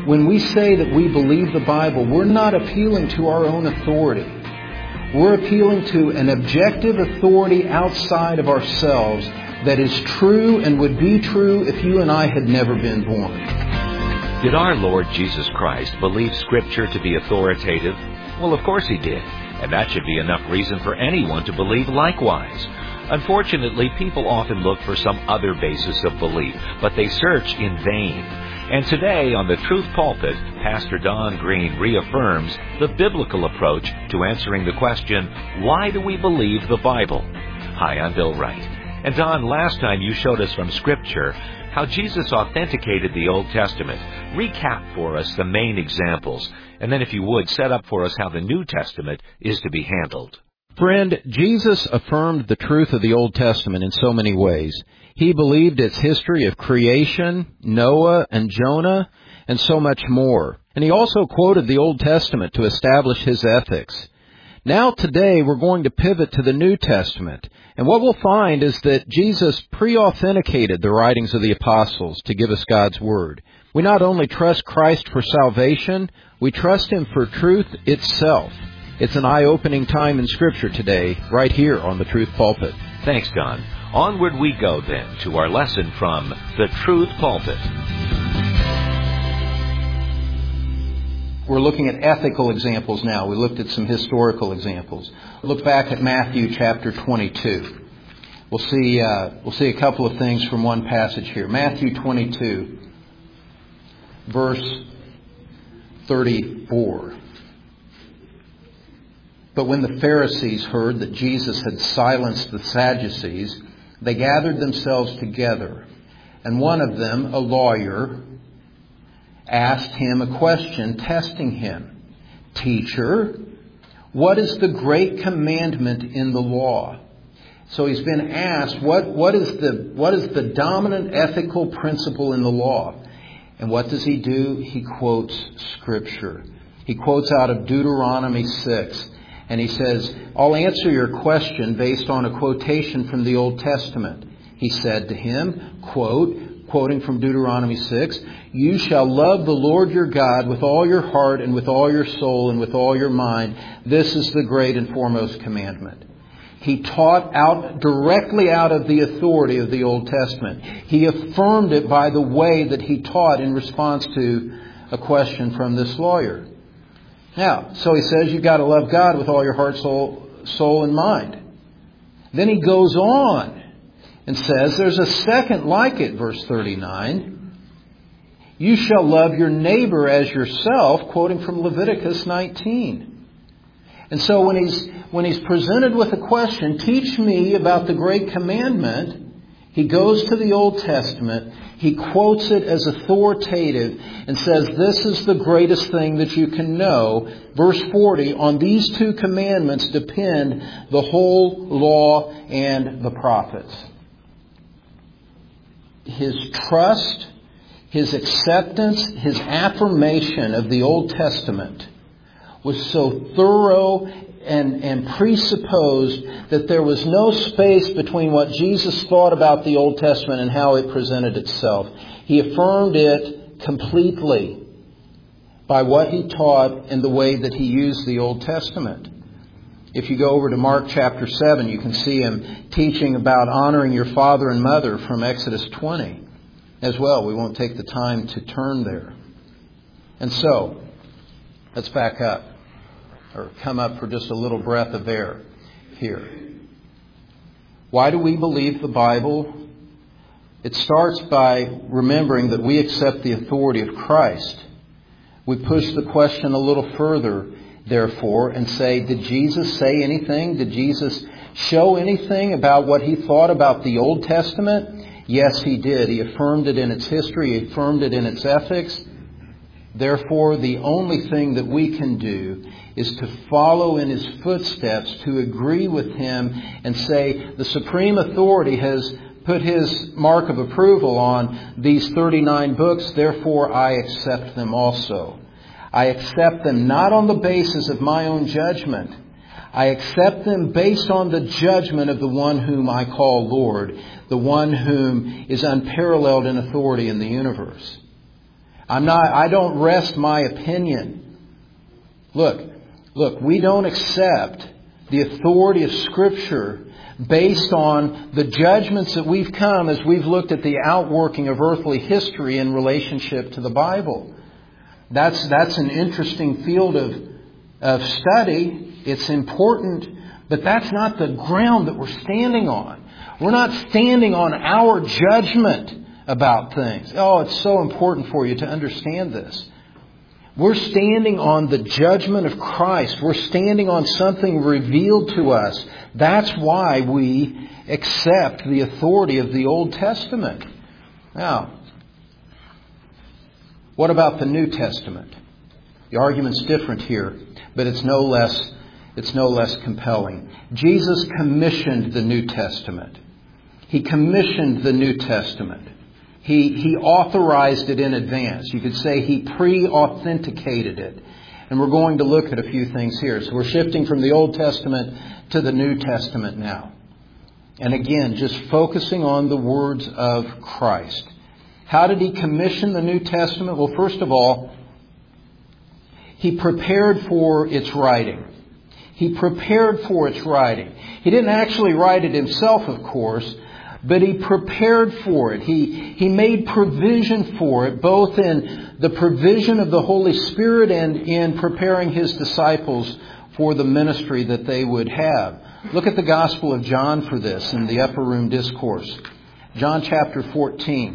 When we say that we believe the Bible, we're not appealing to our own authority. We're appealing to an objective authority outside of ourselves that is true and would be true if you and I had never been born. Did our Lord Jesus Christ believe Scripture to be authoritative? Well, of course He did. And that should be enough reason for anyone to believe likewise. Unfortunately, people often look for some other basis of belief, but they search in vain. And today, on the Truth Pulpit, Pastor Don Green reaffirms the biblical approach to answering the question, why do we believe the Bible? Hi, I'm Bill Wright. And Don, last time you showed us from Scripture how Jesus authenticated the Old Testament. Recap for us the main examples, and then if you would, set up for us how the New Testament is to be handled. Friend, Jesus affirmed the truth of the Old Testament in so many ways. He believed its history of creation, Noah and Jonah, and so much more. And he also quoted the Old Testament to establish his ethics. Now today we're going to pivot to the New Testament. And what we'll find is that Jesus pre-authenticated the writings of the apostles to give us God's Word. We not only trust Christ for salvation, we trust Him for truth itself. It's an eye-opening time in Scripture today, right here on the Truth Pulpit. Thanks, Don. Onward we go then to our lesson from the Truth Pulpit. We're looking at ethical examples now. We looked at some historical examples. Look back at Matthew chapter 22. We'll see a couple of things from one passage here. Matthew 22, verse 34. But when the Pharisees heard that Jesus had silenced the Sadducees, they gathered themselves together. And one of them, a lawyer, asked him a question, testing him. Teacher, what is the great commandment in the law? So he's been asked, what is the dominant ethical principle in the law? And what does he do? He quotes Scripture. He quotes out of Deuteronomy 6. And he says, I'll answer your question based on a quotation from the Old Testament. He said to him, quoting from Deuteronomy 6, you shall love the Lord your God with all your heart and with all your soul and with all your mind. This is the great and foremost commandment. He taught directly out of the authority of the Old Testament. He affirmed it by the way that he taught in response to a question from this lawyer. Now, so he says you've got to love God with all your heart, soul, and mind. Then he goes on and says there's a second like it, verse 39. You shall love your neighbor as yourself, quoting from Leviticus 19. And so when he's presented with a question, teach me about the great commandment, he goes to the Old Testament, he quotes it as authoritative and says, this is the greatest thing that you can know. Verse 40, on these two commandments depend the whole law and the prophets. His trust, his acceptance, his affirmation of the Old Testament was so thorough and presupposed that there was no space between what Jesus thought about the Old Testament and how it presented itself. He affirmed it completely by what he taught and the way that he used the Old Testament. If you go over to Mark chapter 7, you can see him teaching about honoring your father and mother from Exodus 20 as well. We won't take the time to turn there. And so, let's back up. Or come up for just a little breath of air here. Why do we believe the Bible? It starts by remembering that we accept the authority of Christ. We push the question a little further, therefore, and say, did Jesus say anything? Did Jesus show anything about what he thought about the Old Testament? Yes, he did. He affirmed it in its history. He affirmed it in its ethics. Therefore, the only thing that we can do is to follow in his footsteps, to agree with him and say, the supreme authority has put his mark of approval on these 39 books, therefore I accept them also. I accept them not on the basis of my own judgment. I accept them based on the judgment of the one whom I call Lord, the one whom is unparalleled in authority in the universe. I don't rest my opinion. Look, we don't accept the authority of Scripture based on the judgments that we've come as we've looked at the outworking of earthly history in relationship to the Bible. That's an interesting field of study. It's important, but that's not the ground that we're standing on. We're not standing on our judgment about things. Oh, it's so important for you to understand this. We're standing on the judgment of Christ. We're standing on something revealed to us. That's why we accept the authority of the Old Testament. Now, what about the New Testament? The argument's different here, but it's no less compelling. Jesus commissioned the New Testament. He commissioned the New Testament. He authorized it in advance. You could say He pre-authenticated it. And we're going to look at a few things here. So we're shifting from the Old Testament to the New Testament now. And again, just focusing on the words of Christ. How did He commission the New Testament? Well, first of all, He prepared for its writing. He prepared for its writing. He didn't actually write it Himself, of course, but He prepared for it. He made provision for it, both in the provision of the Holy Spirit and in preparing His disciples for the ministry that they would have. Look at the Gospel of John for this in the Upper Room Discourse. John chapter 14.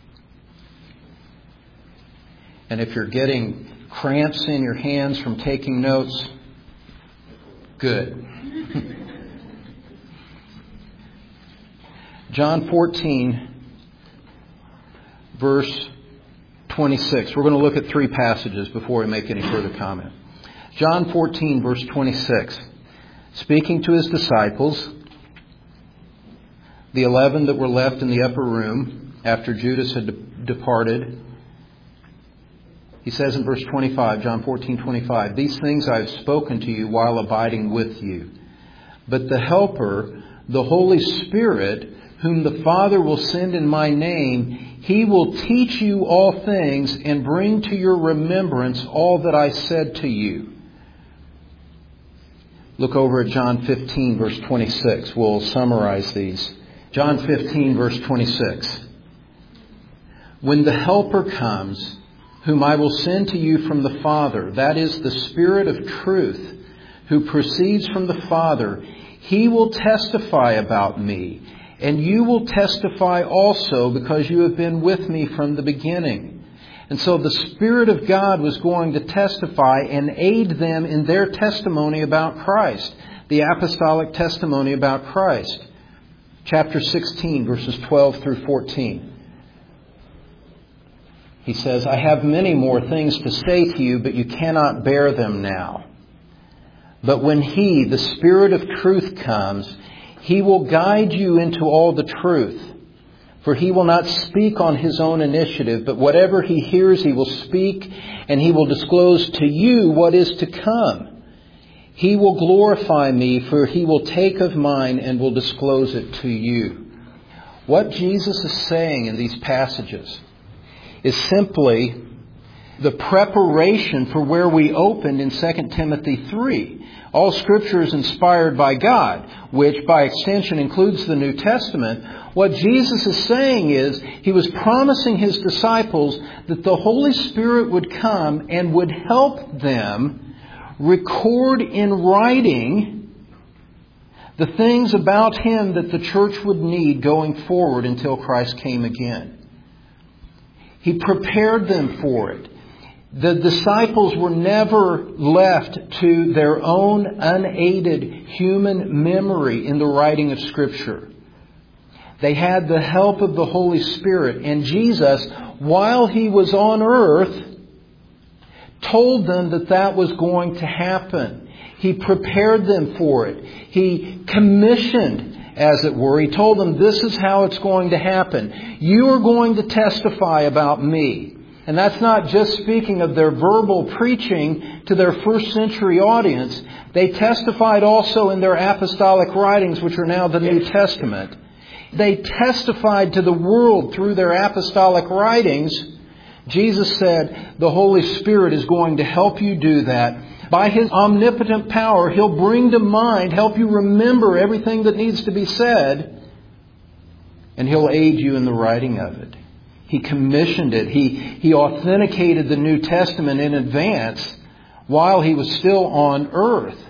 And if you're getting cramps in your hands from taking notes, good. John 14, verse 26. We're going to look at three passages before we make any further comment. John 14, verse 26. Speaking to His disciples, the 11 that were left in the upper room after Judas had departed, He says in verse 25, John 14:25, "These things I have spoken to you while abiding with you. But the Helper, the Holy Spirit, whom the Father will send in my name, He will teach you all things and bring to your remembrance all that I said to you." Look over at John 15, verse 26. We'll summarize these. John 15, verse 26. "When the Helper comes, whom I will send to you from the Father, that is the Spirit of truth, who proceeds from the Father, He will testify about me. And you will testify also because you have been with me from the beginning." And so the Spirit of God was going to testify and aid them in their testimony about Christ, the apostolic testimony about Christ. Chapter 16, verses 12 through 14. He says, "I have many more things to say to you, but you cannot bear them now. But when He, the Spirit of truth, comes, He will guide you into all the truth. For He will not speak on His own initiative, but whatever He hears He will speak, and He will disclose to you what is to come. He will glorify me, for He will take of mine and will disclose it to you." What Jesus is saying in these passages is simply the preparation for where we opened in 2 Timothy 3. All Scripture is inspired by God, which by extension includes the New Testament. What Jesus is saying is He was promising His disciples that the Holy Spirit would come and would help them record in writing the things about Him that the church would need going forward until Christ came again. He prepared them for it. The disciples were never left to their own unaided human memory in the writing of Scripture. They had the help of the Holy Spirit. And Jesus, while He was on earth, told them that that was going to happen. He prepared them for it. He commissioned, as it were. He told them, this is how it's going to happen. You are going to testify about me. And that's not just speaking of their verbal preaching to their first century audience. They testified also in their apostolic writings, which are now the New Testament. They testified to the world through their apostolic writings Jesus said the Holy Spirit is going to help you do that. By His omnipotent power, He'll bring to mind, help you remember everything that needs to be said, and He'll aid you in the writing of it. He commissioned it. He authenticated the New Testament in advance while He was still on earth.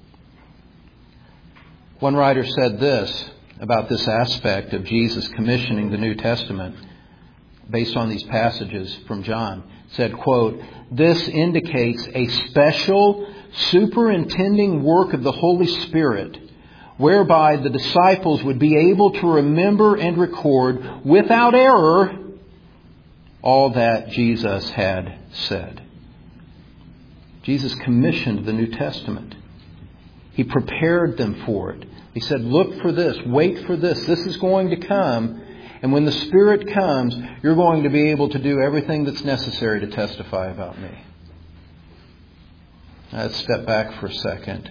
One writer said this about this aspect of Jesus commissioning the New Testament based on these passages from John. Said, quote, "This indicates a special superintending work of the Holy Spirit, whereby the disciples would be able to remember and record without error all that Jesus had said." Jesus commissioned the New Testament. He prepared them for it. He said, look for this, wait for this. This is going to come. And when the Spirit comes, you're going to be able to do everything that's necessary to testify about me. Now, let's step back for a second.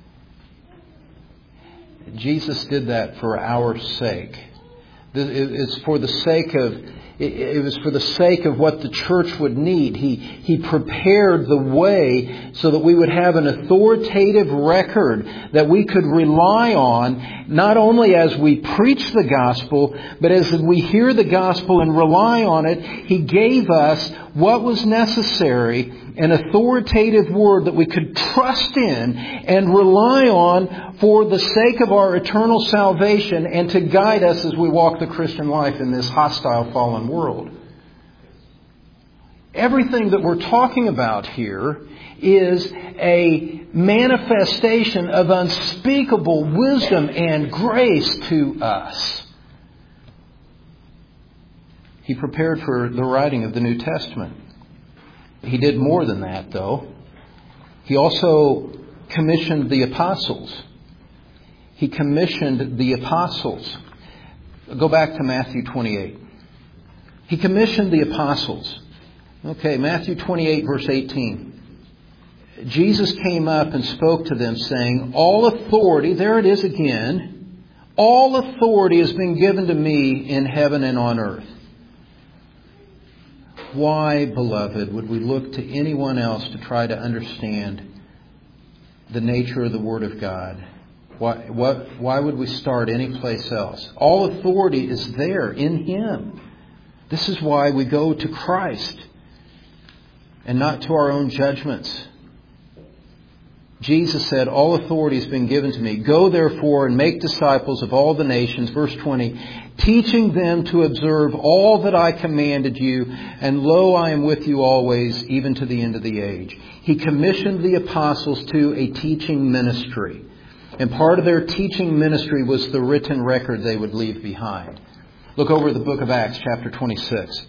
Jesus did that for our sake. It's for the sake of... It was for the sake of what the church would need. He prepared the way so that we would have an authoritative record that we could rely on, not only as we preach the gospel, but as we hear the gospel and rely on it. He gave us what was necessary, an authoritative word that we could trust in and rely on for the sake of our eternal salvation and to guide us as we walk the Christian life in this hostile, fallen world. Everything that we're talking about here is a manifestation of unspeakable wisdom and grace to us. He prepared for the writing of the New Testament. He did more than that, though. He also commissioned the apostles. He commissioned the apostles. Go back to Matthew 28. He commissioned the apostles. Okay, Matthew 28, verse 18. Jesus came up and spoke to them, saying, all authority, there it is again, all authority has been given to me in heaven and on earth. Why, beloved, would we look to anyone else to try to understand the nature of the Word of God? Why would we start anyplace else? All authority is there in Him. This is why we go to Christ and not to our own judgments. Jesus said, all authority has been given to me. Go therefore and make disciples of all the nations. Verse 20, teaching them to observe all that I commanded you. And lo, I am with you always, even to the end of the age. He commissioned the apostles to a teaching ministry. And part of their teaching ministry was the written record they would leave behind. Look over the book of Acts, chapter 26.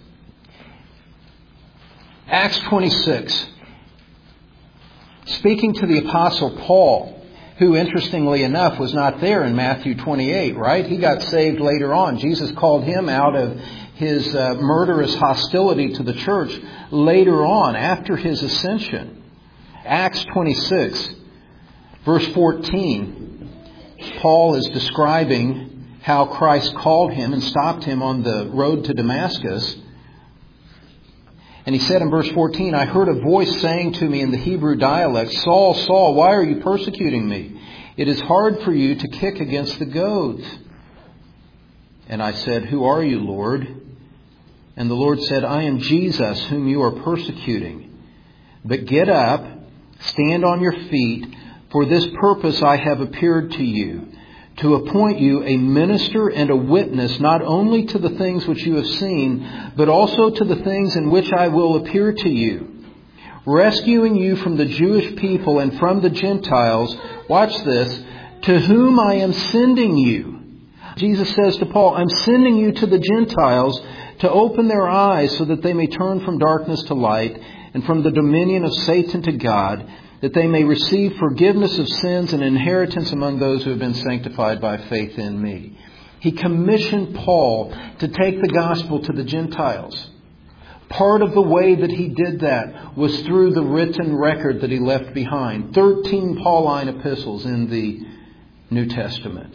Acts 26. Speaking to the Apostle Paul, who, interestingly enough, was not there in Matthew 28, right? He got saved later on. Jesus called him out of his murderous hostility to the church later on, after his ascension. Acts 26, verse 14, Paul is describing how Christ called him and stopped him on the road to Damascus. And he said in verse 14, I heard a voice saying to me in the Hebrew dialect, Saul, Saul, why are you persecuting me? It is hard for you to kick against the goads. And I said, who are you, Lord? And the Lord said, I am Jesus, whom you are persecuting. But get up, stand on your feet, for this purpose I have appeared to you, to appoint you a minister and a witness, not only to the things which you have seen, but also to the things in which I will appear to you, rescuing you from the Jewish people and from the Gentiles, watch this, to whom I am sending you. Jesus says to Paul, I'm sending you to the Gentiles to open their eyes so that they may turn from darkness to light and from the dominion of Satan to God, that they may receive forgiveness of sins and inheritance among those who have been sanctified by faith in me. He commissioned Paul to take the gospel to the Gentiles. Part of the way that he did that was through the written record that he left behind. 13 Pauline epistles in the New Testament.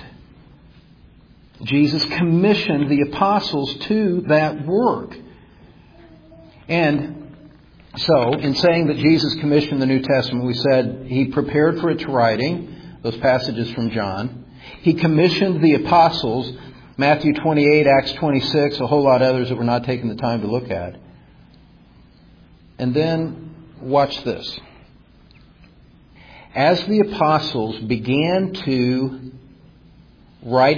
Jesus commissioned the apostles to that work. And so, in saying that Jesus commissioned the New Testament, we said He prepared for its writing, those passages from John. He commissioned the apostles, Matthew 28, Acts 26, a whole lot of others that we're not taking the time to look at. And then, watch this. As the apostles began to write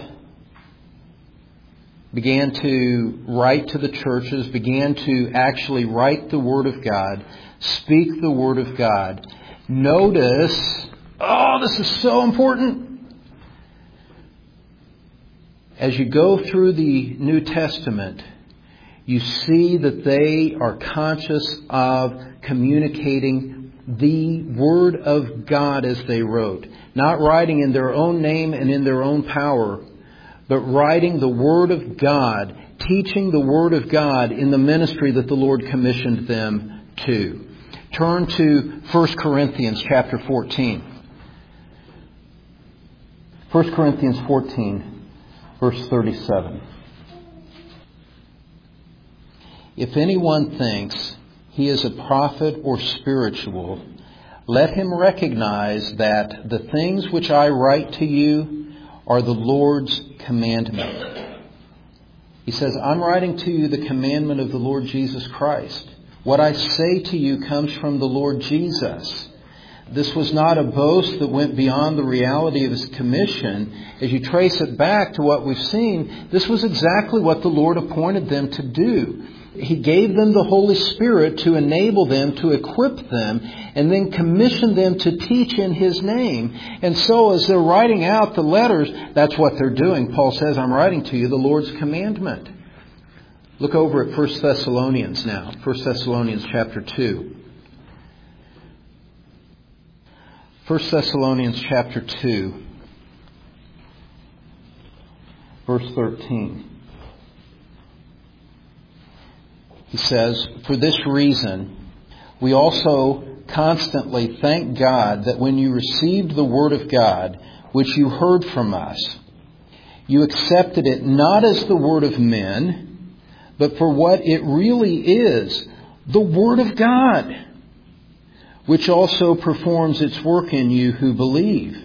to the churches, began to actually write the Word of God, speak the Word of God, notice, this is so important. As you go through the New Testament, you see that they are conscious of communicating the Word of God as they wrote. Not writing in their own name and in their own power, but writing the Word of God, teaching the Word of God in the ministry that the Lord commissioned them to. Turn to 1 Corinthians chapter 14. 1 Corinthians 14, verse 37. If anyone thinks he is a prophet or spiritual, let him recognize that the things which I write to you are the Lord's commandment. He says, I'm writing to you the commandment of the Lord Jesus Christ. What I say to you comes from the Lord Jesus. This was not a boast that went beyond the reality of His commission. As you trace it back to what we've seen, this was exactly what the Lord appointed them to do. He gave them the Holy Spirit to enable them, to equip them, and then commission them to teach in His name. And so as they're writing out the letters, that's what they're doing. Paul says, I'm writing to you the Lord's commandment. Look over at 1 Thessalonians now. 1 Thessalonians chapter 2. 1 Thessalonians chapter 2, verse 13. He says, for this reason, we also constantly thank God that when you received the Word of God, which you heard from us, you accepted it not as the word of men, but for what it really is, the Word of God, which also performs its work in you who believe.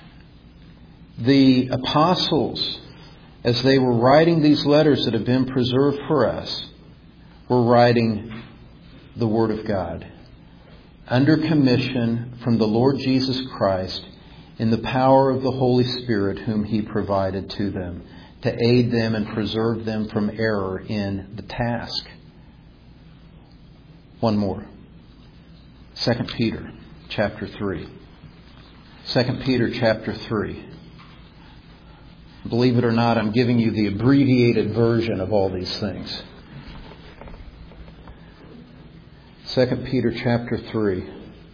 The apostles, as they were writing these letters that have been preserved for us, were writing the Word of God under commission from the Lord Jesus Christ in the power of the Holy Spirit whom He provided to them to aid them and preserve them from error in the task. One more. 2 Peter chapter 3. 2 Peter chapter 3. Believe it or not, I'm giving you the abbreviated version of all these things. 2 Peter chapter 3.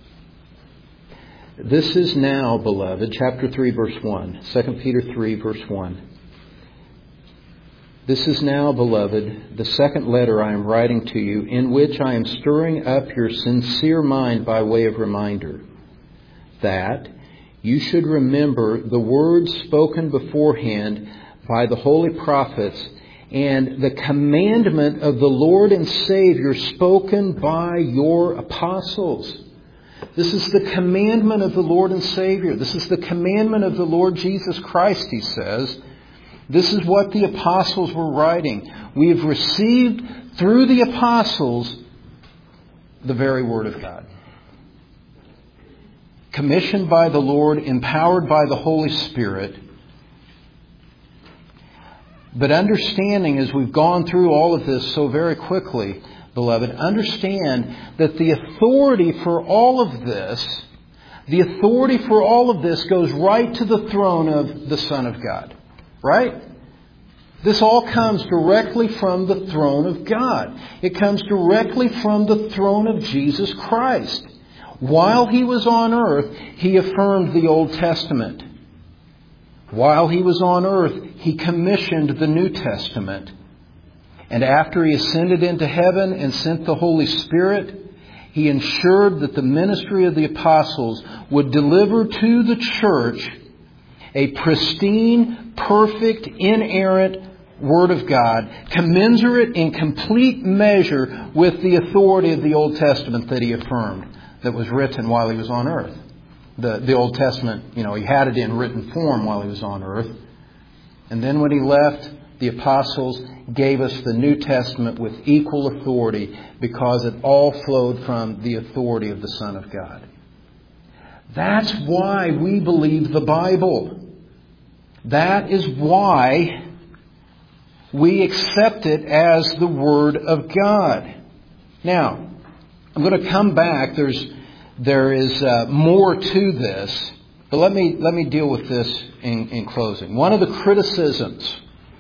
This is now, beloved, chapter 3 verse 1. 2 Peter 3 verse 1. This is now, beloved, the second letter I am writing to you, in which I am stirring up your sincere mind by way of reminder, that you should remember the words spoken beforehand by the holy prophets and the commandment of the Lord and Savior spoken by your apostles. This is the commandment of the Lord and Savior. This is the commandment of the Lord Jesus Christ, he says. This is what the apostles were writing. We have received through the apostles the very Word of God. Commissioned by the Lord, empowered by the Holy Spirit. But understanding, as we've gone through all of this so very quickly, beloved, understand that the authority for all of this, goes right to the throne of the Son of God. Right? This all comes directly from the throne of God. It comes directly from the throne of Jesus Christ. While He was on earth, He affirmed the Old Testament. While He was on earth, He commissioned the New Testament. And after He ascended into heaven and sent the Holy Spirit, He ensured that the ministry of the apostles would deliver to the church a pristine, perfect, inerrant Word of God, commensurate in complete measure with the authority of the Old Testament that he affirmed, that was written while he was on earth. The Old Testament, he had it in written form while he was on earth. And then when he left, the apostles gave us the New Testament with equal authority because it all flowed from the authority of the Son of God. That's why we believe the Bible. That is why we accept it as the Word of God. Now, I'm going to come back. There is more to this, but let me deal with this in closing. One of the criticisms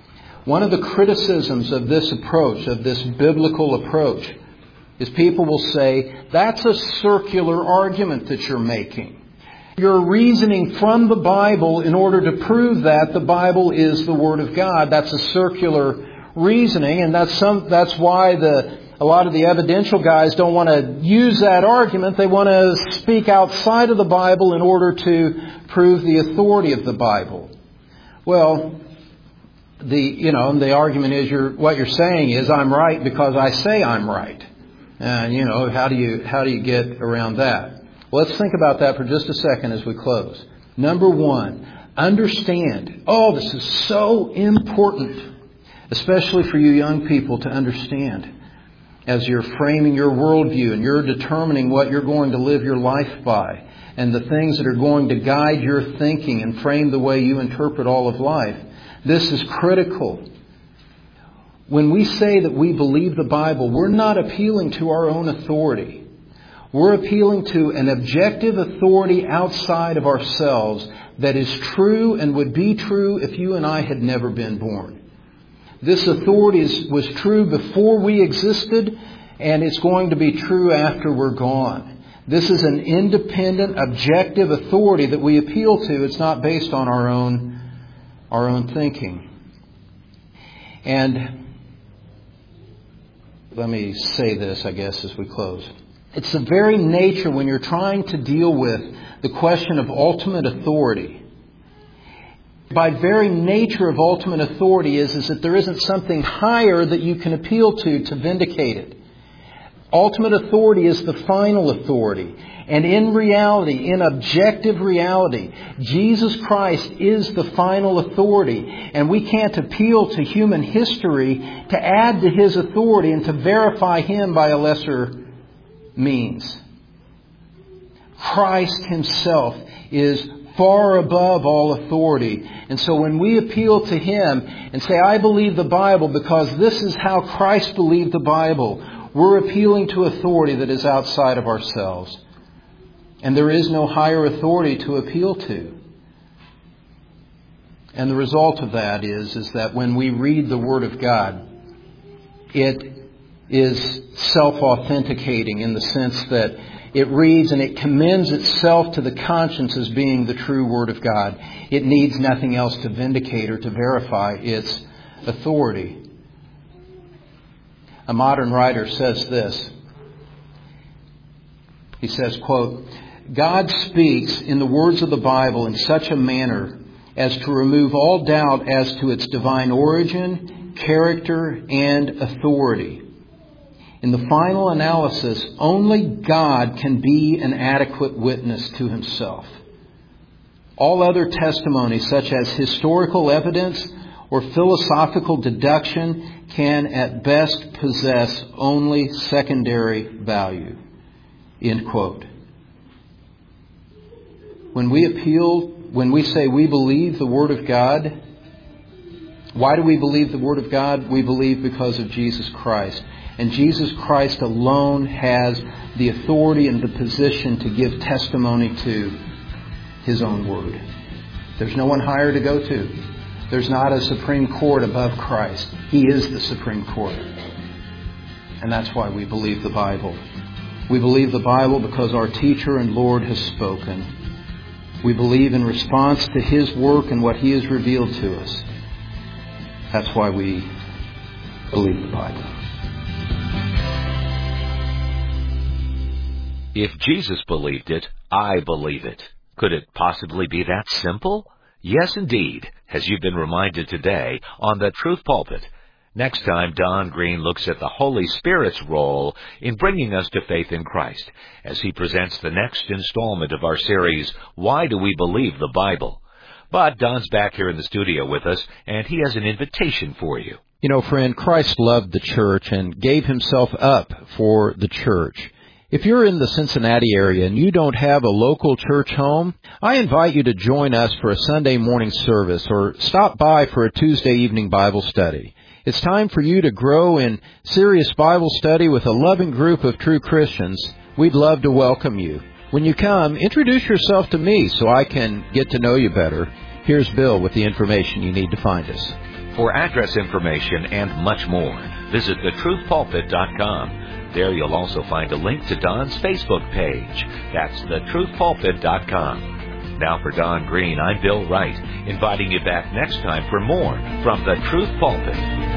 of this approach, of this biblical approach, is people will say, that's a circular argument that you're making. You're reasoning from the Bible in order to prove that the Bible is the Word of God. That's a circular reasoning, and that's why a lot of the evidential guys don't want to use that argument. They want to speak outside of the Bible in order to prove the authority of the Bible. Well, the argument is what you're saying is I'm right because I say I'm right. And how do you get around that? Well, let's think about that for just a second as we close. Number one, understand. Oh, this is so important, especially for you young people to understand as you're framing your worldview and you're determining what you're going to live your life by and the things that are going to guide your thinking and frame the way you interpret all of life. This is critical. When we say that we believe the Bible, we're not appealing to our own authority. We're appealing to an objective authority outside of ourselves that is true and would be true if you and I had never been born. This authority was true before we existed, and it's going to be true after we're gone. This is an independent, objective authority that we appeal to. It's not based on our own thinking. And let me say this, I guess, as we close. It's the very nature when you're trying to deal with the question of ultimate authority. By very nature of ultimate authority is that there isn't something higher that you can appeal to vindicate it. Ultimate authority is the final authority. And in reality, in objective reality, Jesus Christ is the final authority. And we can't appeal to human history to add to His authority and to verify Him by a lesser means. Christ Himself is far above all authority. And so when we appeal to Him and say, I believe the Bible because this is how Christ believed the Bible, we're appealing to authority that is outside of ourselves. And there is no higher authority to appeal to. And the result of that is that when we read the Word of God, it is self-authenticating in the sense that it reads and it commends itself to the conscience as being the true Word of God. It needs nothing else to vindicate or to verify its authority. A modern writer says this. He says, quote, God speaks in the words of the Bible in such a manner as to remove all doubt as to its divine origin, character, and authority. In the final analysis, only God can be an adequate witness to Himself. All other testimonies, such as historical evidence or philosophical deduction, can at best possess only secondary value. End quote. When we say we believe the Word of God, why do we believe the Word of God? We believe because of Jesus Christ. And Jesus Christ alone has the authority and the position to give testimony to His own Word. There's no one higher to go to. There's not a Supreme Court above Christ. He is the Supreme Court. And that's why we believe the Bible. We believe the Bible because our teacher and Lord has spoken. We believe in response to His work and what He has revealed to us. That's why we believe the Bible. If Jesus believed it, I believe it. Could it possibly be that simple? Yes, indeed, as you've been reminded today on the Truth Pulpit. Next time, Don Green looks at the Holy Spirit's role in bringing us to faith in Christ as he presents the next installment of our series, Why Do We Believe the Bible? But Don's back here in the studio with us, and he has an invitation for you. You know, friend, Christ loved the church and gave himself up for the church. If you're in the Cincinnati area and you don't have a local church home, I invite you to join us for a Sunday morning service or stop by for a Tuesday evening Bible study. It's time for you to grow in serious Bible study with a loving group of true Christians. We'd love to welcome you. When you come, introduce yourself to me so I can get to know you better. Here's Bill with the information you need to find us. For address information and much more, visit thetruthpulpit.com. There you'll also find a link to Don's Facebook page. That's thetruthpulpit.com. Now for Don Green, I'm Bill Wright, inviting you back next time for more from the Truth Pulpit.